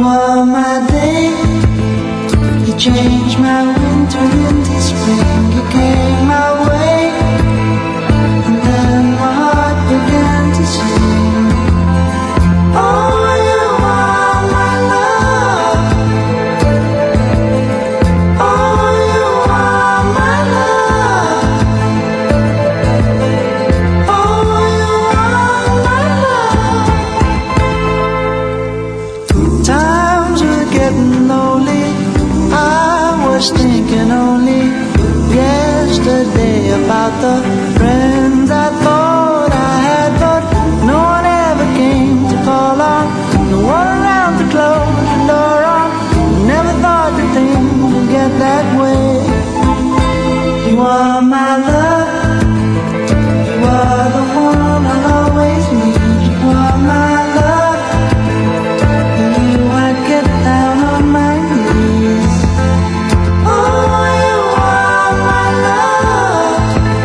are my day. You changed my winter into spring. You came my way, and then my heart began to sing. Oh, you are my love. Oh, you are my love. Oh, you are my love. Times were getting lonely. I was thinking only yesterday about the friends I thought I had, but no one ever came to call on. No one around to close the door on. Never thought that things would get that way. You are my love. You are the one I'll always need. You are my love. For you I'd get down on my knees. Oh, you are my love.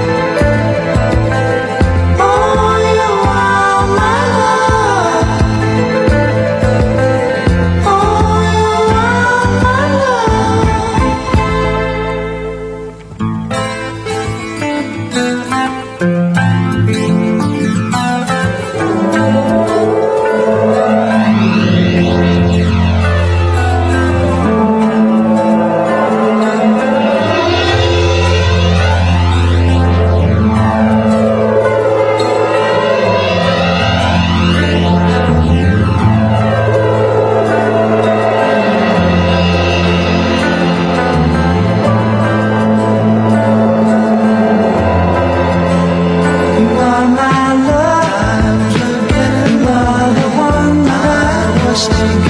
Oh, you are my love. Oh, you are my love. You are my love. You are the one that I was thinking.